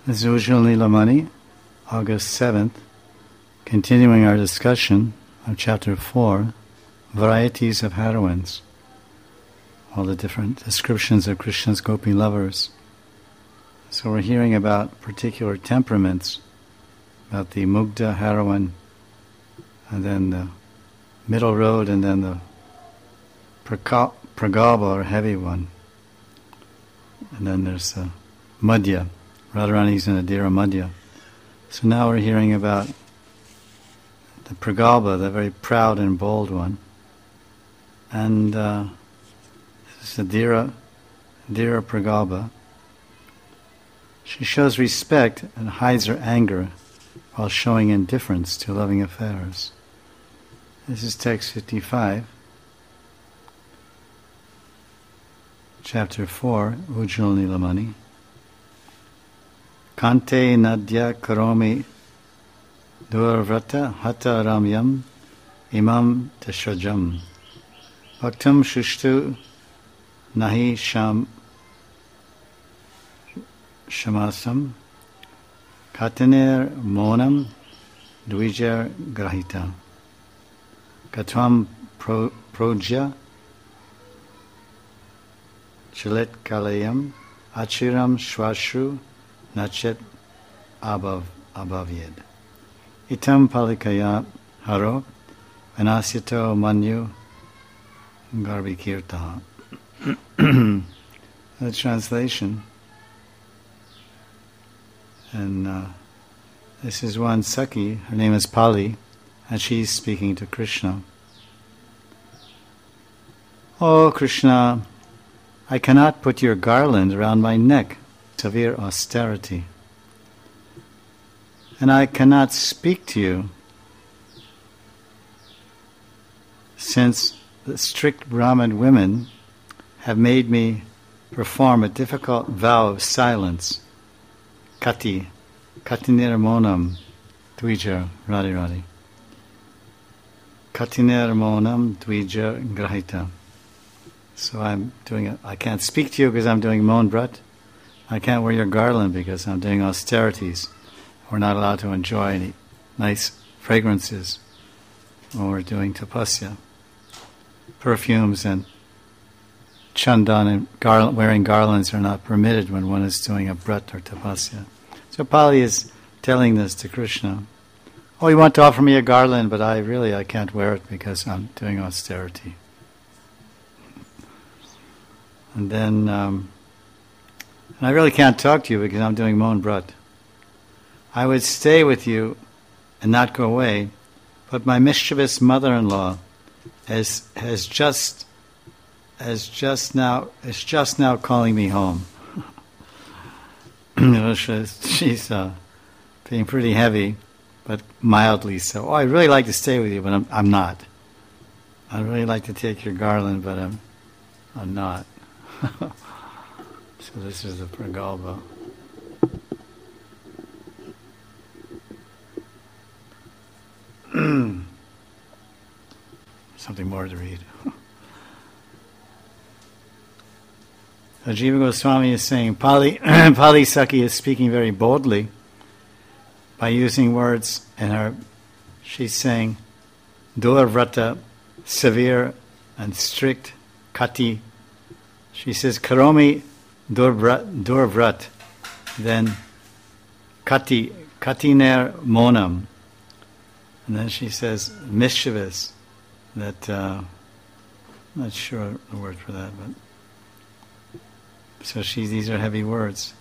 This is Ujjwal Nilamani, August 7th, continuing our discussion of Chapter 4, Varieties of Heroines, all the different descriptions of Krishna's Gopi lovers. So we're hearing about particular temperaments, about the Mugdha heroine, and then the middle road, and then the Pragalbha, or heavy one. And then there's the Madhya. Radharani's in Adira Madhya. So now we're hearing about the Pragalbha, the very proud and bold one. And this is Adira Pragalbha. She shows respect and hides her anger while showing indifference to loving affairs. This is text 55, chapter 4, Ujjwal Nilamani. Kante Nadya Karomi Durvrata Hata Ramyam Imam Tashrajam Bhaktam Shushtu Nahi Shamasam Katanir Monam Dvijar Grahita Katvam Projya Chilet Kalayam Achiram Shwashru Nachet Abhavyed. Itam Palikaya Haro Vanasyato Manyu Garbhikirtaha. The translation. And this is one Sakhi, her name is Pali, and she's speaking to Krishna. Oh Krishna, I cannot put your garland around my neck, severe austerity. And I cannot speak to you, since the strict Brahmin women have made me perform a difficult vow of silence. Katinir monam dvija radhi. Katinir monam dvija grahita. So I can't speak to you because I'm doing Mon Brat. I can't wear your garland because I'm doing austerities. We're not allowed to enjoy any nice fragrances when we're doing tapasya. Perfumes and chandan and wearing garlands are not permitted when one is doing a brat or tapasya. So Pali is telling this to Krishna. Oh, you want to offer me a garland, but I can't wear it because I'm doing austerity. And then, and I really can't talk to you because I'm doing Mon Brat. I would stay with you and not go away, but my mischievous mother-in-law is just now calling me home. She's being pretty heavy, but mildly so. Oh, I'd really like to stay with you, but I'm not. I'd really like to take your garland, but I'm not. So this is the Pragalbha. Something more to read. So Jiva Goswami is saying, Pali Sakhi is speaking very boldly by using words she's saying, Durvrata, severe and strict, Kati. She says, Karomi Durvrat, then Katiner Monam. And then she says, mischievous, that, I'm not sure the word for that, but, so these are heavy words.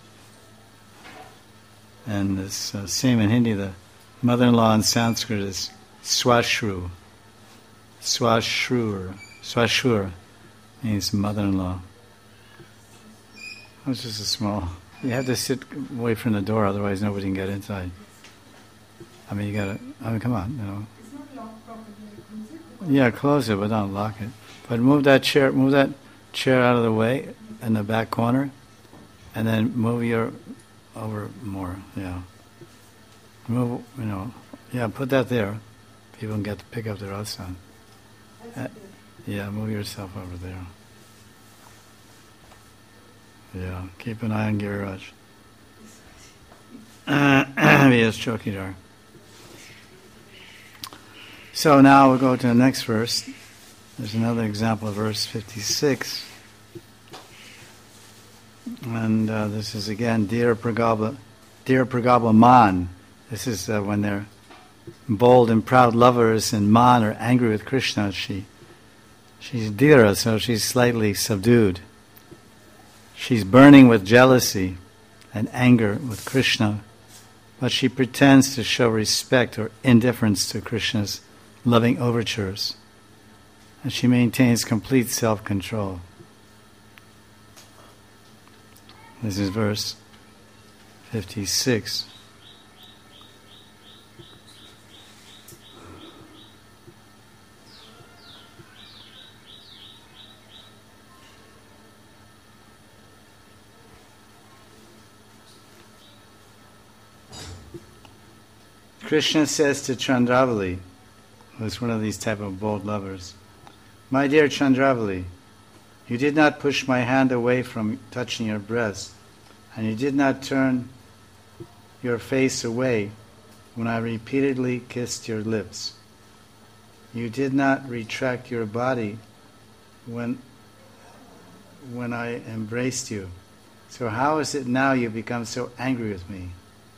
And this same in Hindi, the mother-in-law in Sanskrit is Swashru. Swashur means mother-in-law. It's just a small, you have to sit away from the door, otherwise nobody can get inside. I mean, come on, you know. It's not locked properly. Yeah, close it, but don't lock it. But move that chair out of the way in the back corner, and then move your over more. Yeah, move. Put that there. People can get to pick up their asana. Yeah, move yourself over there. Yeah, keep an eye on Giriraj. Vyas Chokidar. So now we'll go to the next verse. There's another example of verse 56. And this is again, Dear Pragabha Man. This is when they're bold and proud lovers, and Man are angry with Krishna. She's Dhira, so she's slightly subdued. She's burning with jealousy and anger with Krishna, but she pretends to show respect or indifference to Krishna's loving overtures, and she maintains complete self-control. This is verse 56. Krishna says to Chandravali, who is one of these type of bold lovers, "My dear Chandravali, you did not push my hand away from touching your breast, and you did not turn your face away when I repeatedly kissed your lips. You did not retract your body when I embraced you. So how is it now you become so angry with me?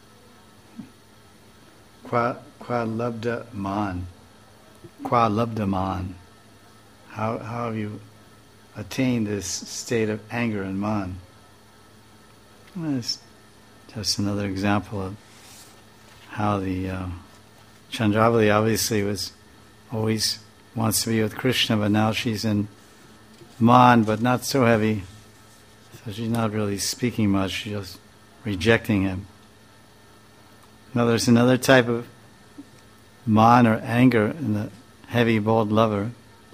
Qua labda man. Qua labda man. How have you attained this state of anger and man?" Well, it's just another example of how the Chandravali obviously always wants to be with Krishna, but now she's in man, but not so heavy. So she's not really speaking much, she's just rejecting him. Now there's another type of man or anger in the heavy, bold lover,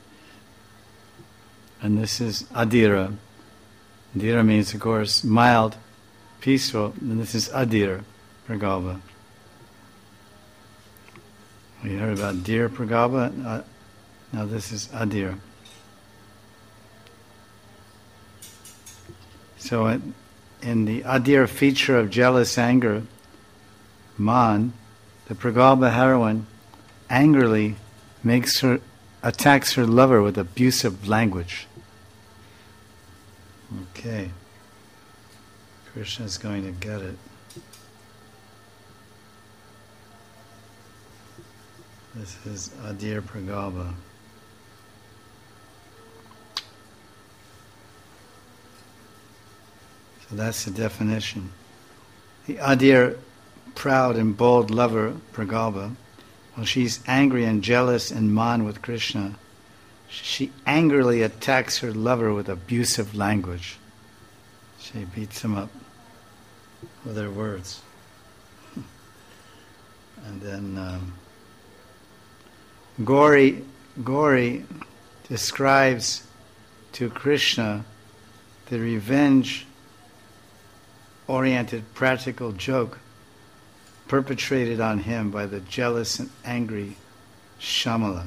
and this is Adira. Adira means, of course, mild, peaceful, and this is Adira, Pragabha. We heard about Dear Pragabha, now this is Adira. So in the Adira feature of jealous anger, Man, the Pragabha heroine, angrily attacks her lover with abusive language. Okay. Krishna's going to get it. This is Adir Pragabha. So that's the definition. The Adir, proud and bold lover, Pragabha, well, she's angry and jealous and man with Krishna. She angrily attacks her lover with abusive language. She beats him up with her words. And then Gauri describes to Krishna the revenge-oriented practical joke perpetrated on him by the jealous and angry Shamala.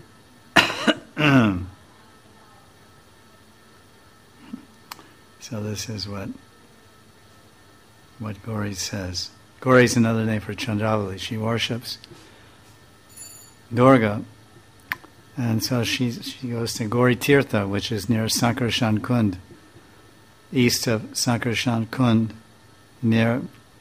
So this is what Gauri says. Gauri is another name for Chandravali. She worships Durga, and so she goes to Gauri Tirtha, which is near Sankarshan Kund, east of Sankarshan Kund, near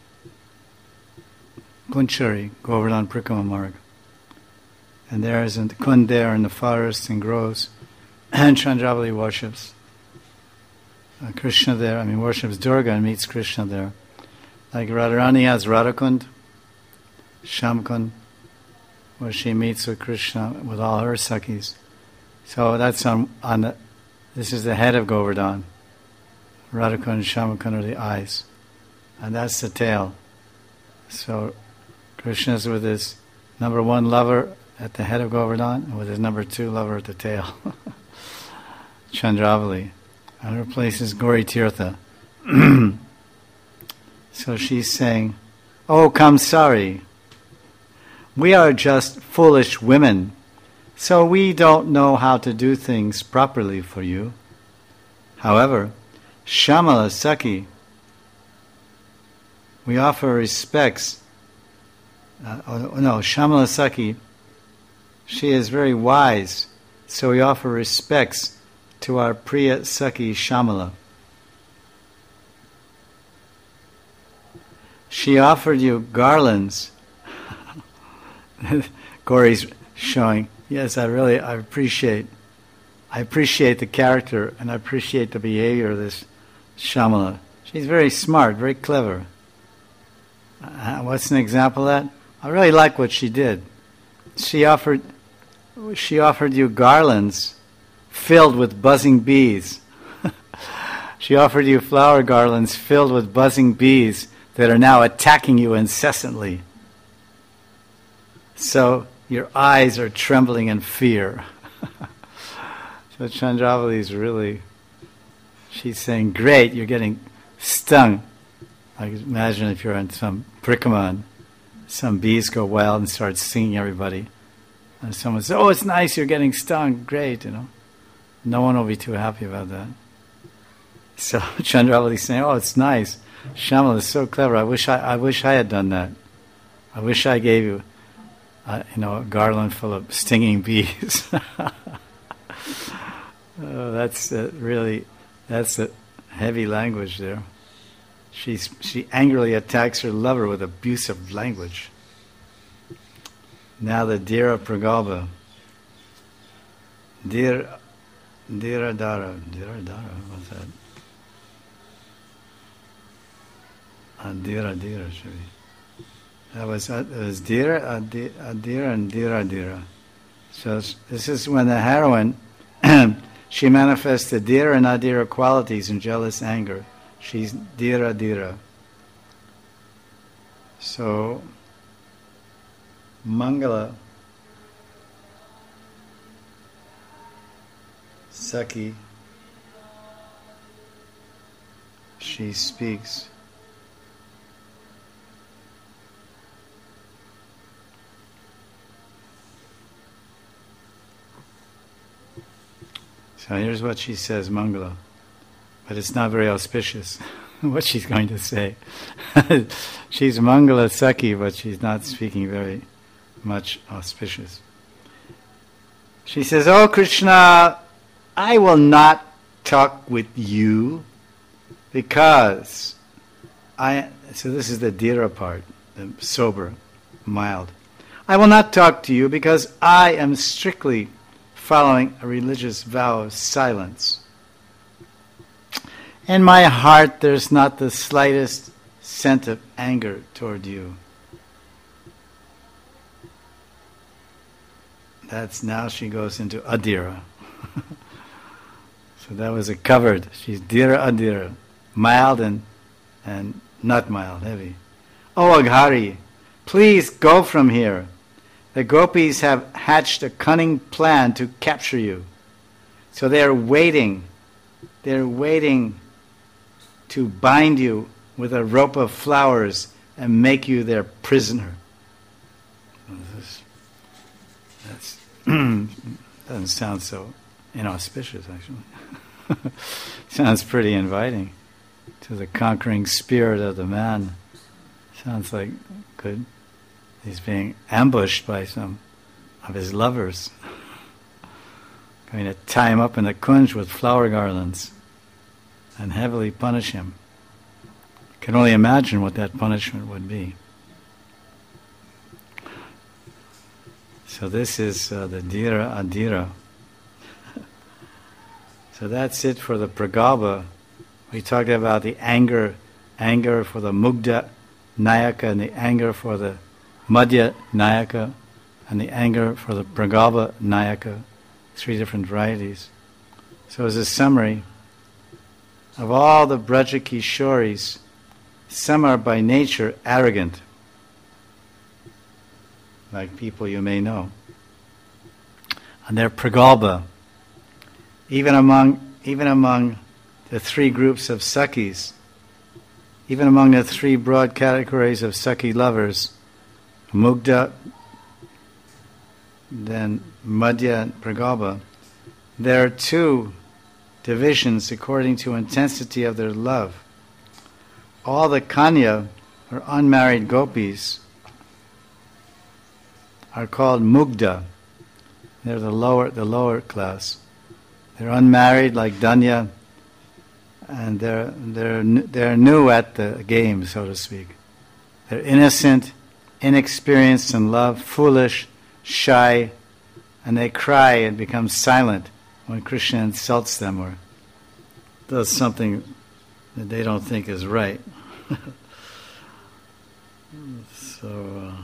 Kunchari, Govardhan Prikrama Marg. And there is a kund there in the forests and groves, and Chandravali worships Krishna there. Worships Durga and meets Krishna there. Like Radharani has Radhakund, Shamkund, where she meets with Krishna with all her Sakhis. So that's this is the head of Govardhan. Radhakund and Shamakund are the eyes. And that's the tail. So Krishna's with his number one lover at the head of Govardhan, and with his number two lover at the tail. Chandravali. And her place is Gauri Tirtha. So she's saying, "Oh, Kamsari, we are just foolish women, so we don't know how to do things properly for you. However, Shamala Sakhi, we offer respects. Shamala Saki, she is very wise, so we offer respects to our Priya Saki Shamala. She offered you garlands. Gauri's showing, yes, I appreciate the character and I appreciate the behavior of this Shamala. She's very smart, very clever. What's an example of that? I really like what she did. She offered you garlands filled with buzzing bees. She offered you flower garlands filled with buzzing bees that are now attacking you incessantly. So your eyes are trembling in fear. So Chandravali is really, she's saying, great, you're getting stung. I can imagine if you're on some prikaman, some bees go wild and start stinging everybody. And someone says, oh, it's nice, you're getting stung, great, No one will be too happy about that. So Chandravali is saying, oh, it's nice. Shamala is so clever. I wish I had done that. I wish I gave you, a garland full of stinging bees. That's a heavy language there. She angrily attacks her lover with abusive language. Now the Dhira Pragalpa. Dhira Dara, what's that? Dhira should be. It was Dhira, Adhira, and Dhira. So this is when the heroine, she manifests the Dhira and Adhira qualities in jealous anger. She's Dhira. So Mangala Saki, she speaks. So here's what she says, Mangala. But it's not very auspicious, what she's going to say. She's Mangala Saki, but she's not speaking very much auspicious. She says, oh Krishna, I will not talk with you because so this is the Dhira part, the sober, mild. I will not talk to you because I am strictly following a religious vow of silence. In my heart there's not the slightest scent of anger toward you. That's now she goes into Adhira. So that was a covered. She's Dhira Adhira. Mild and not mild, heavy. Oh Aghari, please go from here. The gopis have hatched a cunning plan to capture you. So they're waiting to bind you with a rope of flowers and make you their prisoner. That doesn't sound so inauspicious, actually. Sounds pretty inviting to the conquering spirit of the man. Sounds like good. He's being ambushed by some of his lovers. Going to tie him up in the kunj with flower garlands and heavily punish him. Can only imagine what that punishment would be. So this is the Dhira Adhira. So that's it for the Pragalpa. We talked about the anger for the Mugdha Nayaka, and the anger for the Madhya Nayaka, and the anger for the Pragalpa Nayaka, 3 different varieties. So as a summary, of all the Brajakishoris, some are by nature arrogant, like people you may know. And they're Pragalpa. Even among the 3 groups of Sakis, even among the 3 broad categories of Saki lovers, Mugdha, then Madhya and Pragalpa, there are 2 divisions according to intensity of their love. All the Kanya or unmarried gopis are called mugdha. They're the lower class. They're unmarried like Danya, and they're new at the game, so to speak. They're innocent, inexperienced in love, foolish, shy, and they cry and become silent when Krishna insults them or does something that they don't think is right. So,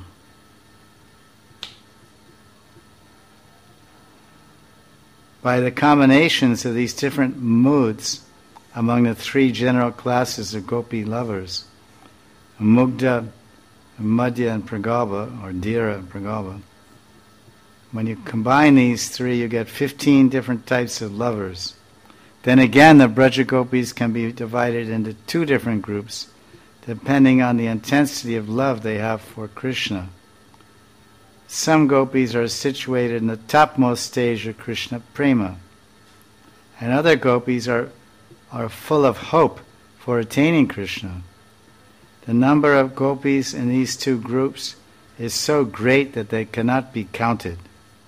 by the combinations of these different moods among the three general classes of gopi lovers, Mugdha, Madhya, and Pragalpa, or Dhira and Pragalpa, when you combine these three, you get 15 different types of lovers. Then again, the Braja Gopis can be divided into two different groups, depending on the intensity of love they have for Krishna. Some gopis are situated in the topmost stage of Krishna prema, and other gopis are full of hope for attaining Krishna. The number of gopis in these two groups is so great that they cannot be counted.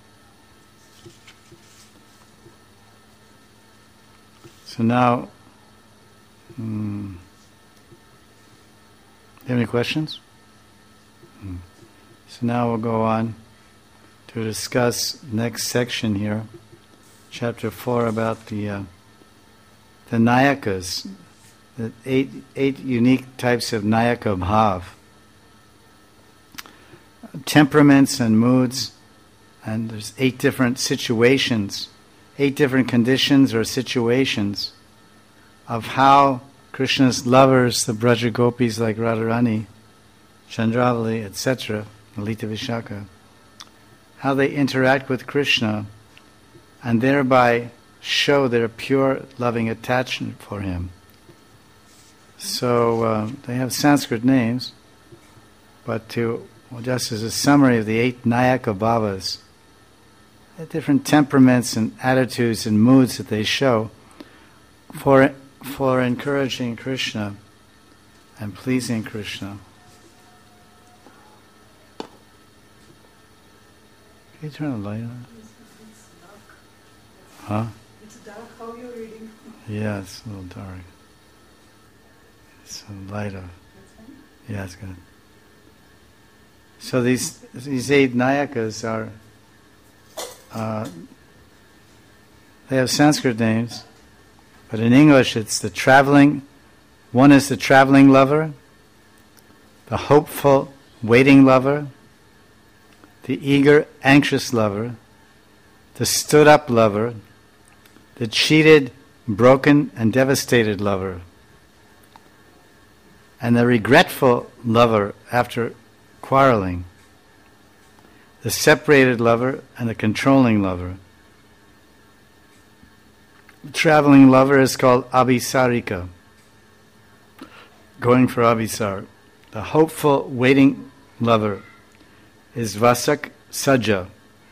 So now, do you have any questions? So now we'll go on to discuss next section here, chapter 4, about the Nayakas, the eight unique types of Nayaka bhav, temperaments and moods, and there's 8 different situations, 8 different conditions or situations of how Krishna's lovers, the Braja Gopis like Radharani, Chandravali, etc., Lalita Vishaka, how they interact with Krishna and thereby show their pure loving attachment for him. So they have Sanskrit names, but just as a summary of the 8 Nayaka bhavas, the different temperaments and attitudes and moods that they show for encouraging Krishna and pleasing Krishna. Can you turn the light on? It's dark. Huh? It's dark. How you're reading? Yeah, it's a little dark. It's a light of. That's fine. Yeah, it's good. So these 8 Nayakas are, they have Sanskrit names, but in English it's one is the traveling lover, the hopeful, waiting lover, the eager, anxious lover, the stood-up lover, the cheated, broken, and devastated lover, and the regretful lover after quarreling, the separated lover, and the controlling lover. The traveling lover is called Abhisarika, going for Abhisar. The hopeful, waiting lover is Vasak Saja.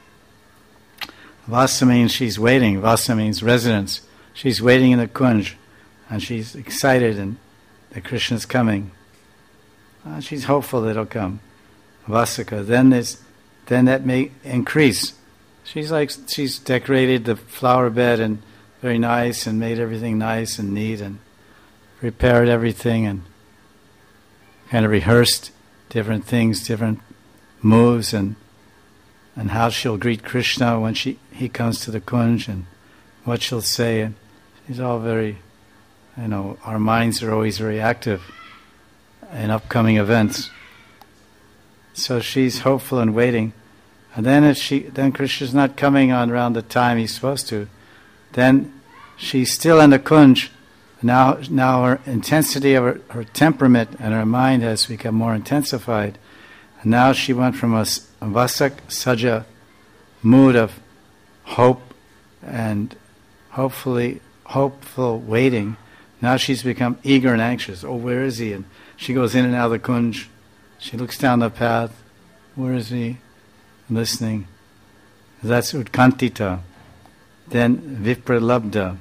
Vasa means she's waiting. Vasa means residence. She's waiting in the kunj, and she's excited and that Krishna's coming. She's hopeful that he'll come. Vasaka. Then that may increase. She's decorated the flower bed and very nice and made everything nice and neat and prepared everything and kind of rehearsed different things, different moves and how she'll greet Krishna when he comes to the kunj and what she'll say. And she's all very, our minds are always very active in upcoming events. So she's hopeful and waiting. And then Krishna's not coming on around the time he's supposed to, then she's still in the kunj. Now her intensity of her temperament and her mind has become more intensified. And now she went from a vasak saja mood of hope and hopeful waiting. Now she's become eager and anxious. Oh, where is he? And she goes in and out of the kunj. She looks down the path. Where is he? Listening. That's utkantita. Then vipralabdha.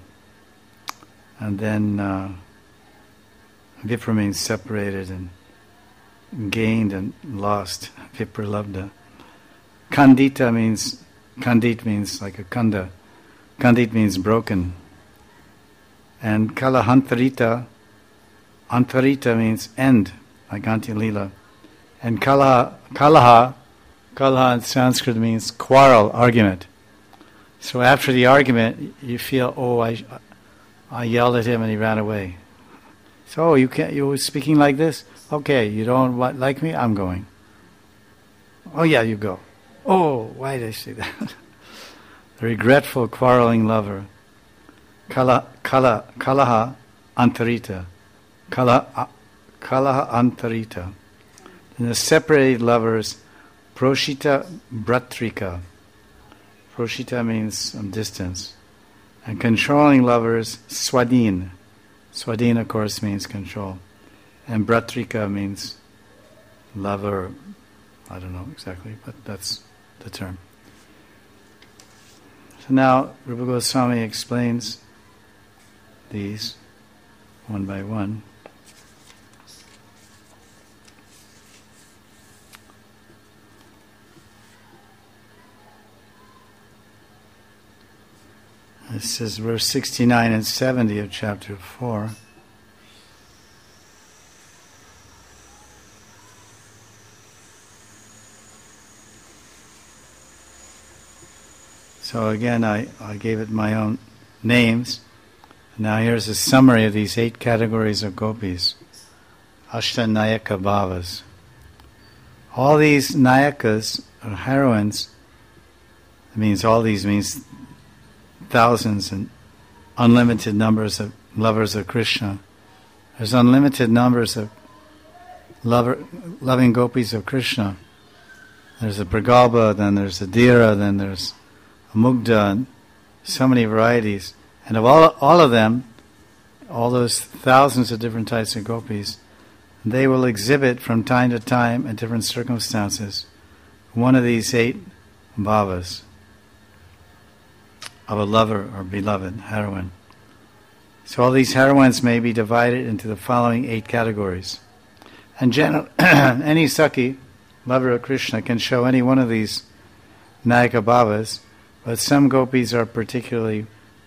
And then vipra means separated, and gained and lost, vipralabdha. Kandita means, kandit means like a kanda. Kandit means broken. And kalahantarita, antarita means end, like Antya-lila. And kalaha in Sanskrit means quarrel, argument. So after the argument, you feel, oh, I yelled at him and he ran away. So you were speaking like this? Okay, you don't like me? I'm going. Oh yeah, you go. Oh, why did I say that? The regretful, quarreling lover. Kalaha antarita. Kalaha antarita. And the separated lovers, proshita bratrika. Proshita means distance. And controlling lovers, swadhin. Swadhin, of course, means control. And bratrika means lover. I don't know exactly, but that's the term. So now Rupa Goswami explains these one by one. This is verse 69 and 70 of chapter 4. So again, I gave it my own names. Now here's a summary of these 8 categories of gopis. Ashtanayaka bhavas. All these nayakas, or heroines, all these means thousands and unlimited numbers of lovers of Krishna. There's unlimited numbers of loving gopis of Krishna. There's a Pragalpa, then there's a Dhira, then there's a Mugdha, and so many varieties. And of all of them, all those thousands of different types of gopis, they will exhibit from time to time in different circumstances one of these 8 bhavas of a lover or beloved heroine. So all these heroines may be divided into the following 8 categories. And any Sakhi, lover of Krishna, can show any one of these Nayaka bhavas, but some gopis are particularly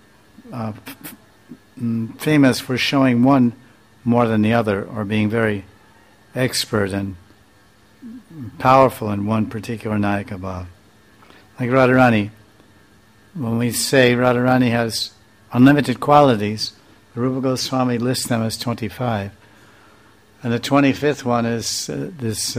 famous for showing one more than the other, or being very expert and powerful in one particular Nayaka bhava. Like Radharani. When we say Radharani has unlimited qualities, Rupa Goswami lists them as 25. And the 25th one is this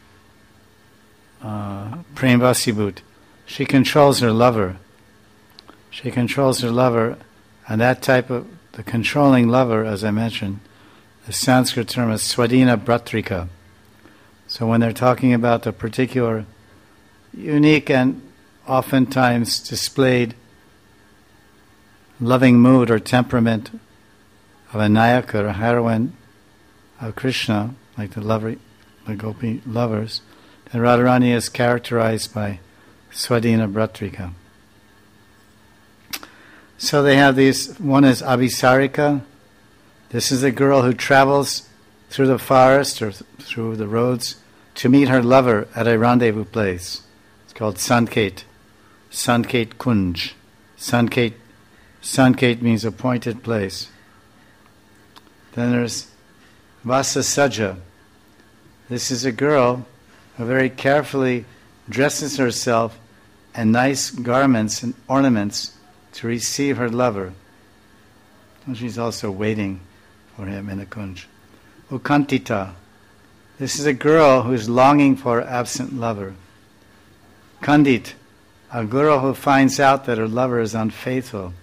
Premvasibhut. She controls her lover. She controls her lover, and that type of, the controlling lover, as I mentioned, the Sanskrit term is Swadhina Bratrika. So when they're talking about the particular unique and oftentimes displayed loving mood or temperament of a Nayaka or heroine of Krishna, like the gopi lovers, then Radharani is characterized by Swadhina Bratrika. So they have these, one is Abhisarika. This is a girl who travels through the forest or through the roads to meet her lover at a rendezvous place. It's called Sanket. Sanket Kunj. Sanket means appointed place. Then there's Vasasaja. This is a girl who very carefully dresses herself in nice garments and ornaments to receive her lover. And she's also waiting for him in the kunj. Ukantita. This is a girl who is longing for her absent lover. Kandit. A girl who finds out that her lover is unfaithful.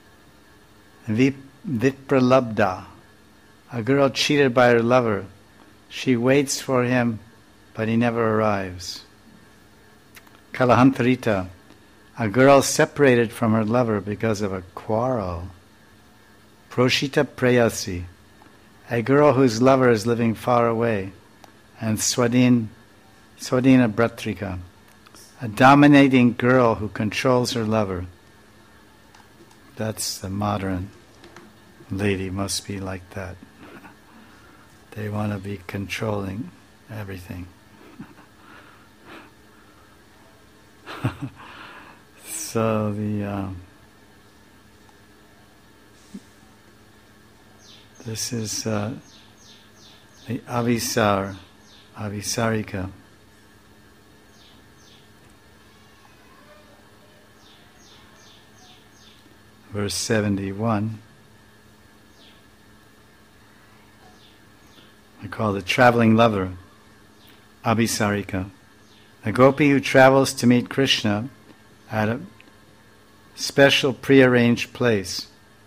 Vipralabdha. A girl cheated by her lover. She waits for him, but he never arrives. Kalahantarita. A girl separated from her lover because of a quarrel. Proshita prayasi. A girl whose lover is living far away. And Swadhina Bratrika. A dominating girl who controls her lover. That's the modern lady, must be like that. They want to be controlling everything. So this is the Avisarika. Verse 71. I call the traveling lover, Abhisarika. A gopi who travels to meet Krishna at a special prearranged place.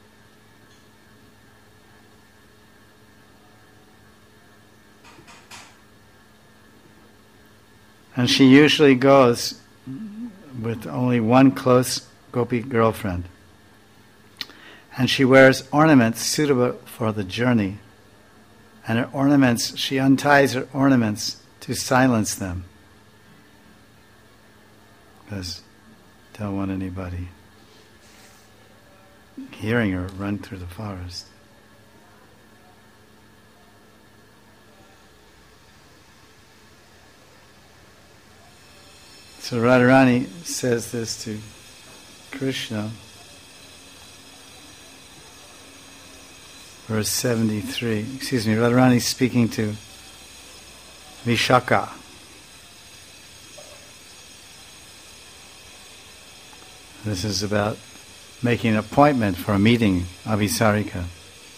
And she usually goes with only one close gopi girlfriend. And she wears ornaments suitable for the journey. And her ornaments, she unties her ornaments to silence them. Because don't want anybody hearing her run through the forest. So Radharani says this to Krishna, verse 73. Radharani is speaking to Vishaka. This is about making an appointment for a meeting, Avisarika.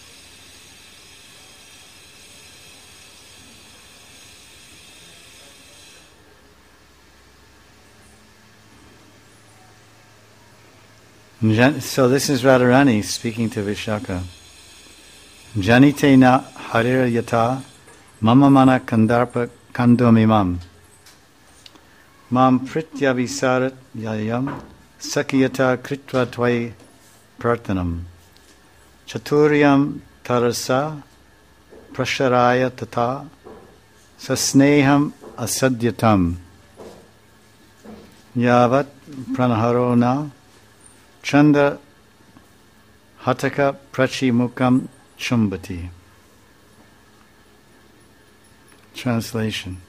So this is Radharani speaking to Vishaka. Janite na harir yata mama mana kandarpa kandomimam mam pritya visarat yayam sakyata kritva tvai prarthanam chaturyam tarasa prasharaya tata sasneham asadyatam yavat pranaharo na chanda hataka prachimukam chumbati. Translation.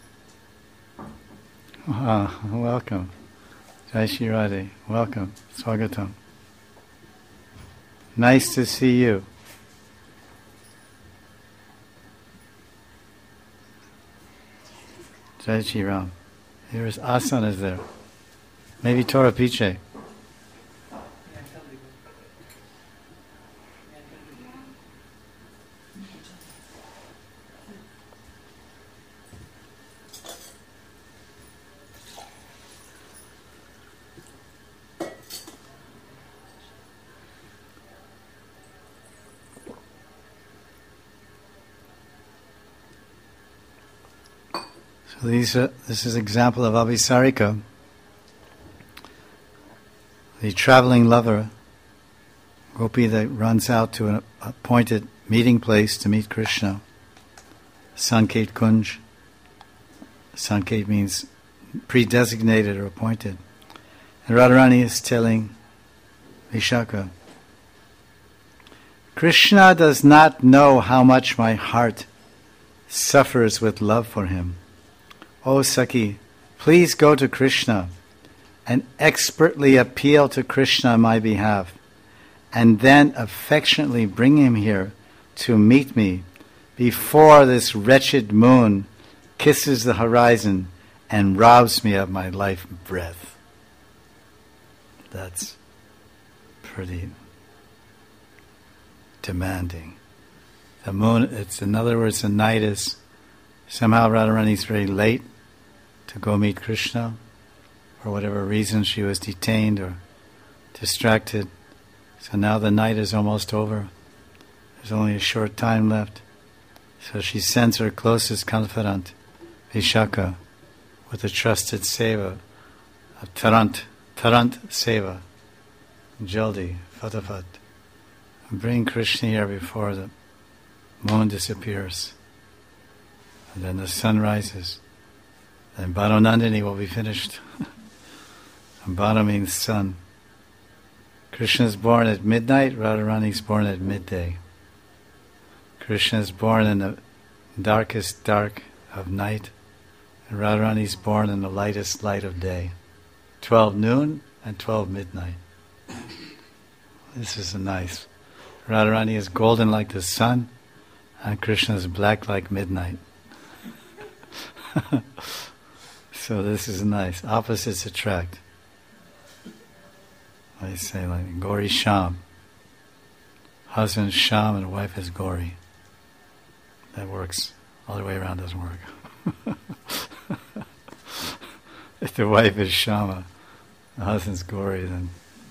Welcome. Jai Shri Radhe. Welcome. Swagatam. Nice to see you. Jai Shri Ram. Here's Asan is there. Maybe Torah Piche. So this is an example of Abhisarika, the traveling lover, gopi that runs out to an appointed meeting place to meet Krishna. Sanket Kunj. Sanket means pre-designated or appointed. And Radharani is telling Vishaka, Krishna does not know how much my heart suffers with love for him. O Saki, please go to Krishna and expertly appeal to Krishna on my behalf, and then affectionately bring him here to meet me before this wretched moon kisses the horizon and robs me of my life breath. That's pretty demanding. The moon, in other words, the night is, somehow Radharani is very late to go meet Krishna. For whatever reason she was detained or distracted. So now the night is almost over. There's only a short time left. So she sends her closest confidant, Vishaka, with a trusted seva, a Tarant seva, Jaldi, Fatafat. Bring Krishna here before the moon disappears. And then the sun rises. Then Bharanandini will be finished. And Bhara means sun. Krishna is born at midnight, Radharani is born at midday. Krishna is born in the darkest dark of night, and Radharani is born in the lightest light of day, 12 noon and 12 midnight. This is nice. Radharani is golden like the sun, and Krishna is black like midnight. So this is nice. Opposites attract. I say like Gauri Sham. Husband is Sham and wife is Gauri. That works. All the way around doesn't work. If the wife is Shama, the husband's Gauri, then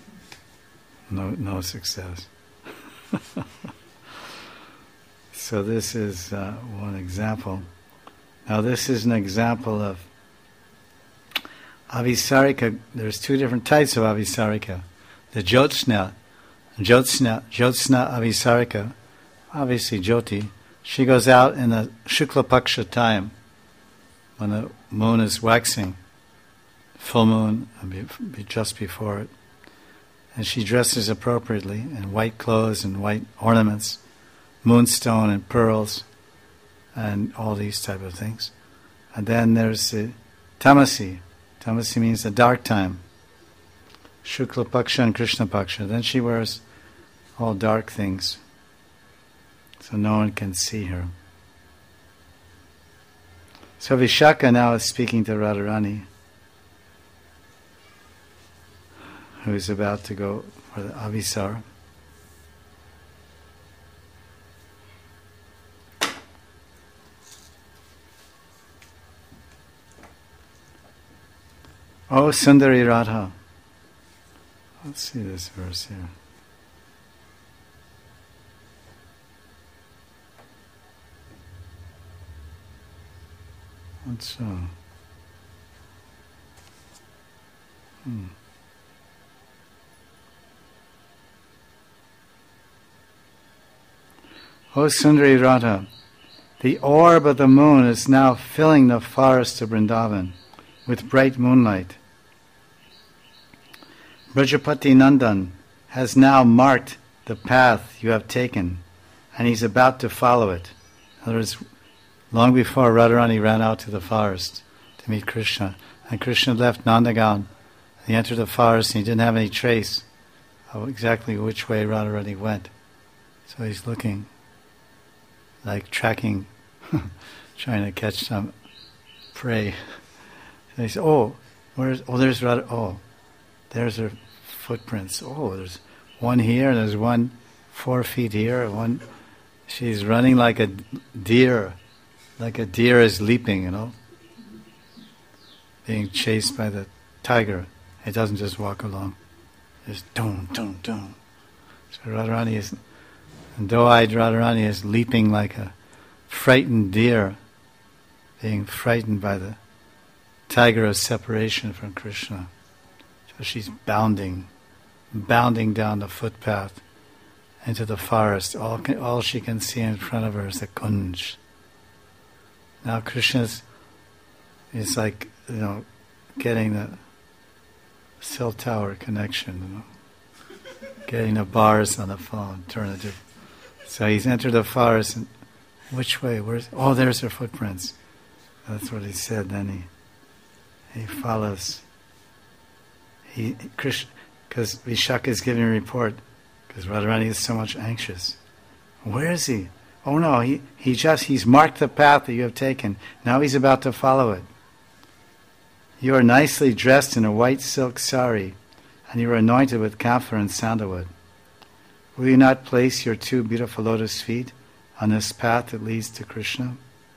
no success. So this is one example. Now this is an example of Avisarika. There's two different types of Avisarika. The Jyotsna Avisarika, obviously Jyoti, she goes out in the Shukla Paksha time, when the moon is waxing, full moon, just before it. And she dresses appropriately in white clothes and white ornaments, moonstone and pearls, and all these type of things. And then there's the Tamasi. Tamasi means the dark time. Shukla Paksha and Krishna Paksha. Then she wears all dark things, so no one can see her. So Vishaka now is speaking to Radharani, who is about to go for the Avisar. Oh, Sundari Radha. Let's see this verse here. What's O Sundari Radha, the orb of the moon is now filling the forest of Vrindavan with bright moonlight. Brajapati Nandan has now marked the path you have taken, and he's about to follow it. In other words, long before Radharani ran out to the forest to meet Krishna, and Krishna left Nandagan, he entered the forest and he didn't have any trace of exactly which way Radharani went. So he's looking, like tracking, trying to catch some prey. So he said, there's Radha, there's her footprints. Oh, there's one here, there's one 4 feet here, one. She's running like a deer is leaping, being chased by the tiger. It doesn't just walk along. Just dum, dum, dum. So Radharani is, and doe-eyed Radharani is leaping like a frightened deer, being frightened by the tiger of separation from Krishna. So she's bounding down the footpath into the forest. All she can see in front of her is the kunj. Now Krishna is like, getting the cell tower connection, getting the bars on the phone, So he's entered the forest, and which way? There's her footprints. That's what he said. Then he follows. Krishna, because Vishaka is giving a report, because Radharani is so much anxious. Where is he? Oh no, he's marked the path that you have taken. Now he's about to follow it. You are nicely dressed in a white silk sari, and you are anointed with camphor and sandalwood. Will you not place your 2 beautiful lotus feet on this path that leads to Krishna?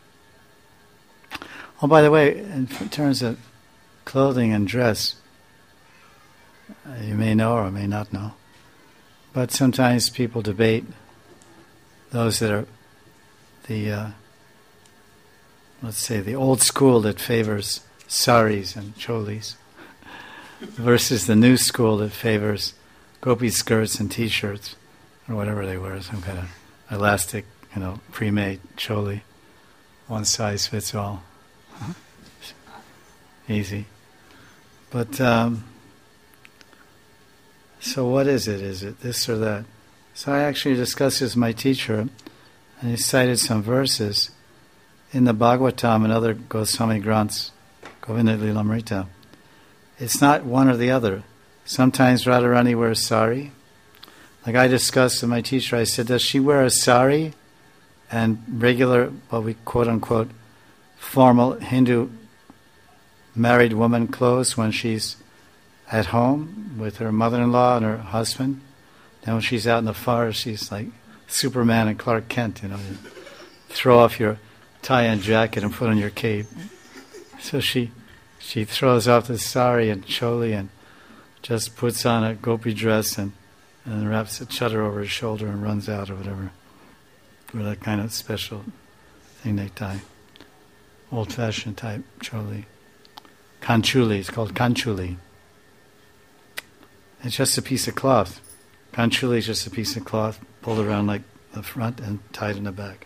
Oh, by the way, in terms of clothing and dress, you may know or may not know, but sometimes people debate those that are the old school that favors saris and cholis versus the new school that favors gopi skirts and t-shirts or whatever they wear, some kind of elastic, pre-made choli. One size fits all. Easy. But so what is it? Is it this or that? So I actually discussed this with my teacher, and he cited some verses in the Bhagavatam and other Goswami Granths, Govinda Lilamrita, it's not one or the other. Sometimes Radharani wears sari. Like I discussed with my teacher, I said, does she wear a sari and regular, what we quote-unquote, formal Hindu married woman clothes when she's at home with her mother-in-law and her husband? Then when she's out in the forest, she's like Superman and Clark Kent, you throw off your tie and jacket and put on your cape. So she throws off the sari and choli and just puts on a gopi dress and wraps a chadar over her shoulder and runs out or whatever. With that kind of special thing they tie. Old-fashioned type choli. Kanchuli, it's called kanchuli. It's just a piece of cloth. Kanchuli is just a piece of cloth pulled around like the front and tied in the back.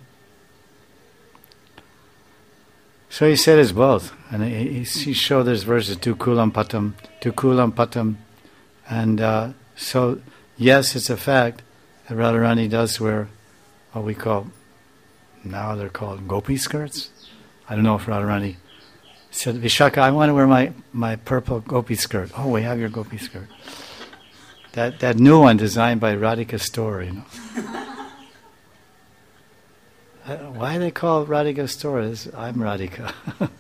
So he said it's both. And he showed there's verses, tukulam patam. And so, yes, it's a fact that Radharani does wear what we call, now they're called gopi skirts. I don't know if Radharani said, Vishaka, I want to wear my purple gopi skirt. Oh, we have your gopi skirt. That new one designed by Radhika Store, Why are they called Radhika Store? I'm Radhika.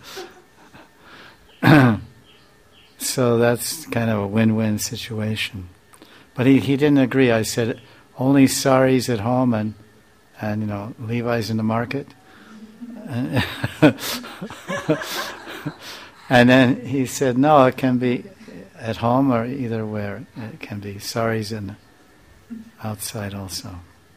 So that's kind of a win-win situation. But he didn't agree. I said, only saris at home and Levi's in the market. And then he said, no, it can be at home or either where. It can be saris and outside also.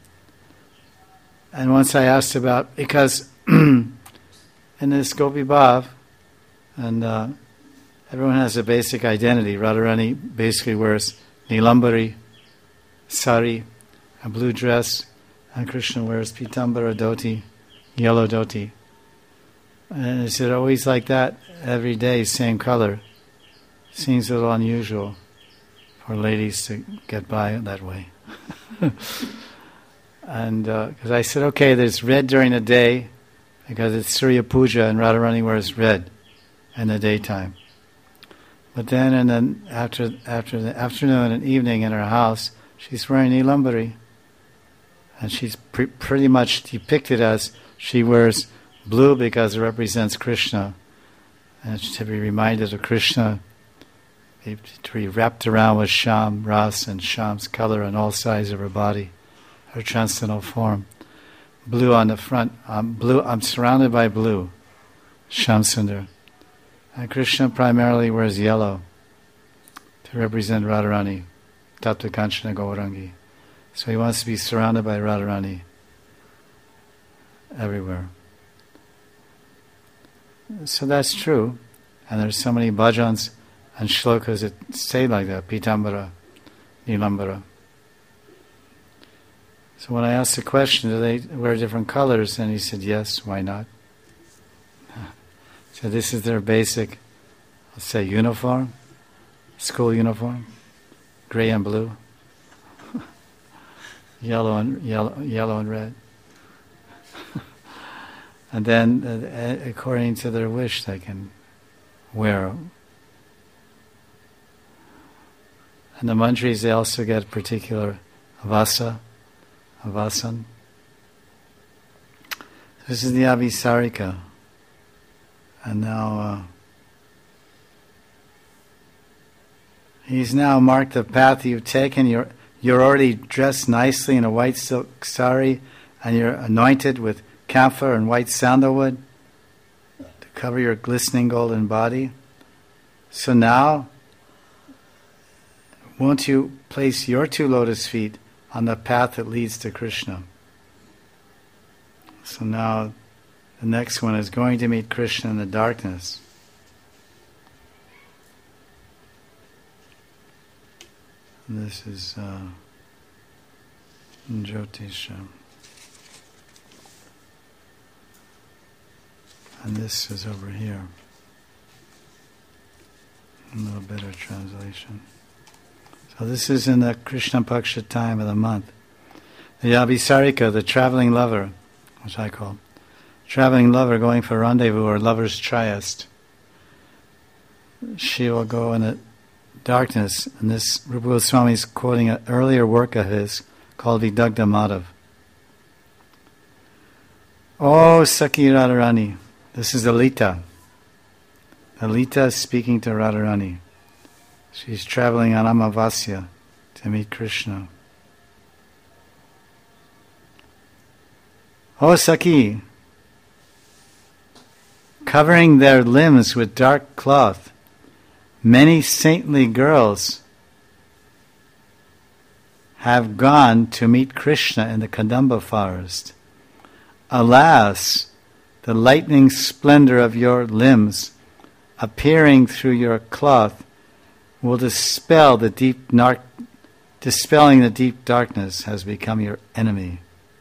And once I asked about, because in this Gopi Bhav, and everyone has a basic identity. Radharani basically wears Nilambari, sari, a blue dress, and Krishna wears pitambara dhoti, yellow dhoti. And is it always like that every day, same color? Seems a little unusual for ladies to get by that way. And because I said, okay, there's red during the day because it's Surya Puja and Radharani wears red in the daytime. But then after the afternoon and evening in her house, she's wearing Nilambari. And she's pretty much depicted as she wears blue because it represents Krishna. And to be reminded of Krishna, to be wrapped around with Sham, Ras, and Sham's color on all sides of her body, her transcendental form. Blue on the front. I'm surrounded by blue, Sham Sundar. And Krishna primarily wears yellow to represent Radharani, Tapta Kanchana Gaurangi. So he wants to be surrounded by Radharani everywhere. So that's true. And there's so many bhajans and shlokas that say like that, Pitambara, Nilambara. So when I asked the question, do they wear different colors? And he said, yes, why not? So this is their basic, let's say, uniform, school uniform, gray and blue, yellow and red. And then, according to their wish, they can wear. And the mantris, they also get particular vasan. This is the Abhisarika. And now, he's now marked the path you've taken. You're already dressed nicely in a white silk sari, and you're anointed with camphor and white sandalwood to cover your glistening golden body. So now, won't you place your two lotus feet on the path that leads to Krishna? So now, the next one is going to meet Krishna in the darkness. And this is Jyotisha. And this is over here. A little better translation. So this is in the Krishna Paksha time of the month. The Abhisarika, the traveling lover, which I call, traveling lover going for rendezvous or lover's tryst. She will go in a darkness, and this Rupa Goswami is quoting an earlier work of his called Vidagdha Madhav. Oh, Sakhi Radharani, this is Alita. Alita is speaking to Radharani. She's traveling on Amavasya to meet Krishna. Oh, Sakhi, covering their limbs with dark cloth, many saintly girls have gone to meet Krishna in the Kadamba forest. Alas, the lightning splendor of your limbs appearing through your cloth will dispelling the deep darkness has become your enemy.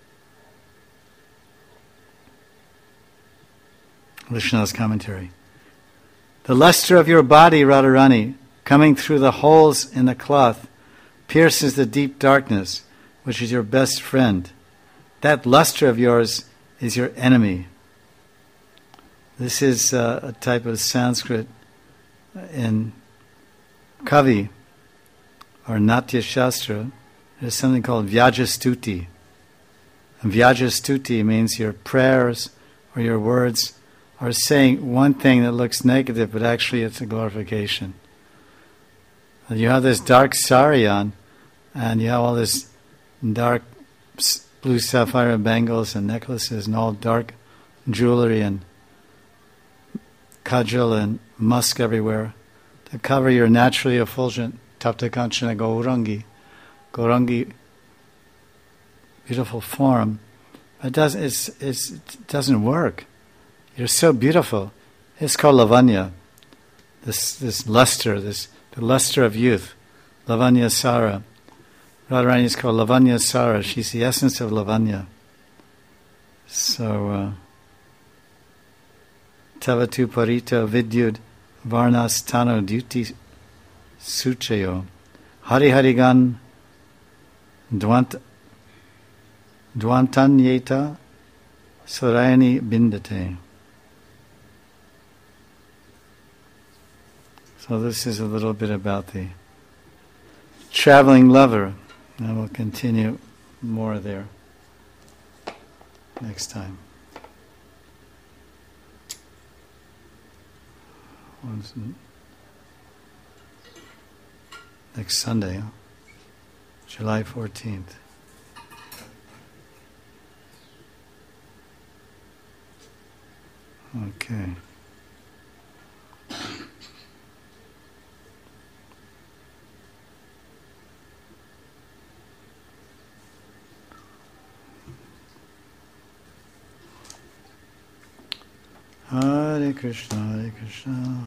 Vishnu's commentary. The luster of your body, Radharani, coming through the holes in the cloth, pierces the deep darkness, which is your best friend. That luster of yours is your enemy. This is a type of Sanskrit in Kavi or Natya Shastra. There's something called Vyajastuti. And Vyajastuti means your prayers or your words are saying one thing that looks negative, but actually it's a glorification. And you have this dark sari on, and you have all this dark blue sapphire bangles and necklaces and all dark jewelry and kajal and musk everywhere to cover your naturally effulgent Tapta Kanchana Gaurangi, beautiful form. It doesn't work. You're so beautiful. It's called Lavanya. This luster, the luster of youth. Lavanya Sara. Radharani is called Lavanya Sara. She's the essence of Lavanya. So, Tavatu Parita Vidyud Varnastano Duti Suchayo Hari Harigan Dwantanyeta Sarayani Bindate. So this is a little bit about the traveling lover. And we'll continue more there next time. Next Sunday, July 14th. Okay. Hare Krishna, Hare Krishna.